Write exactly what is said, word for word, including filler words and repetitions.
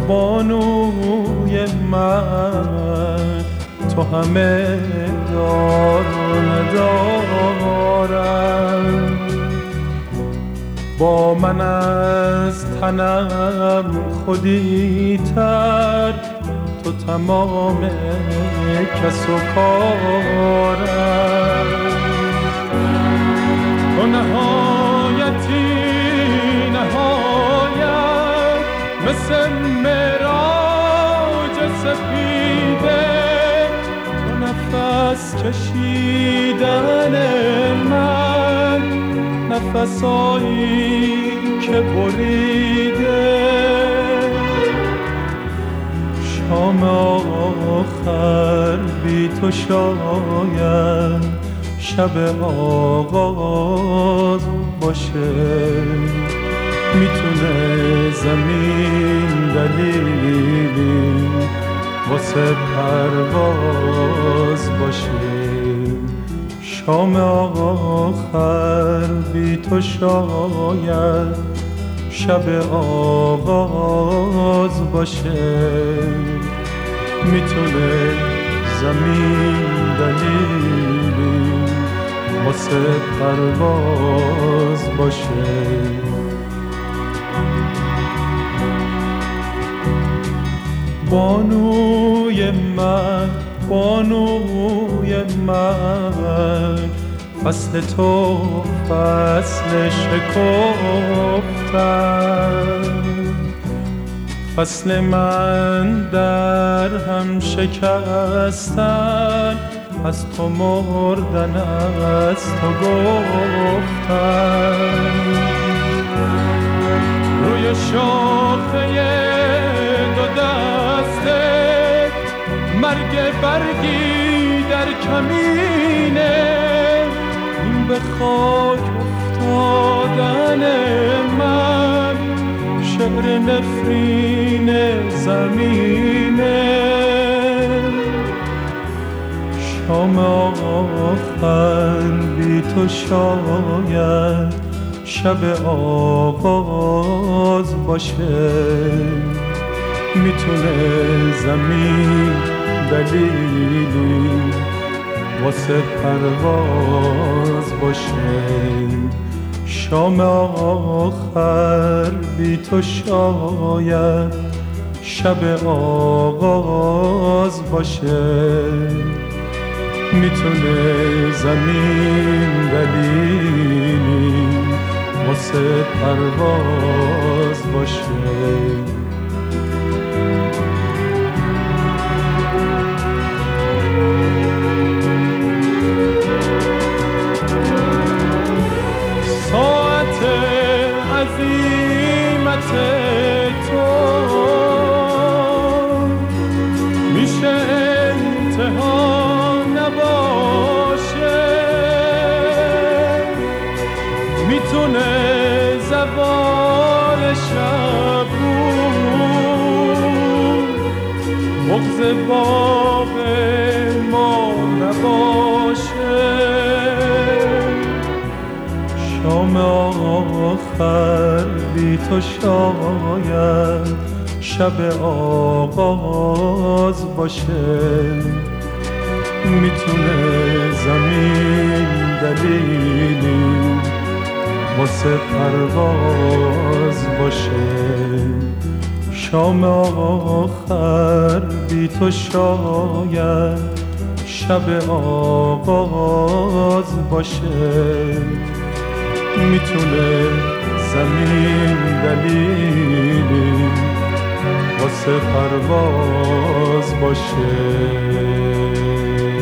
بانوی من تو همه دار ندارم، با من از تنم خودی تر، تو تمام کس و کارم. تو نهایتی نهایت مثل معراج سپیده، تو نفس کشیدن من، نفسایی که بریده. شام آخر بی تو شاید شب آغاز باشه، میتونه زمین دلیلی واسه پرواز باشه. شام آخر بی تو شاید شب آغاز باشه، میتونه زمین دلیلی واسه پرواز باشه. بانوی من بانوی من، فصل تو فصل شکفتن، فصل من در هم شکستن، از تو مردن از تو گفتن. روی شاخه دو دسته مرگ برگی در کمینه، این به خاک افتادن من، شعر نفرین زمینه. شام آخر بی تو شاید شب آغاز باشه، میتونه زمین دلیلی واسه پرواز باشه. شام آخر بی تو شاید شب آغاز باشه، میتونه زمین دلیلی واسه پرواز باشه. ساعت عظیمت تو میشه انتها نباشه، میتونه زوال شب بود، بغض باب ما نباشه. شام آخر بی تو شاید شب آغاز باشه، میتونه زمین دلیلی واسه پرواز باشه. شام آخر بی تو شاید شب آغاز باشه، میتونه زمین دلیلی واسه پرواز باشه.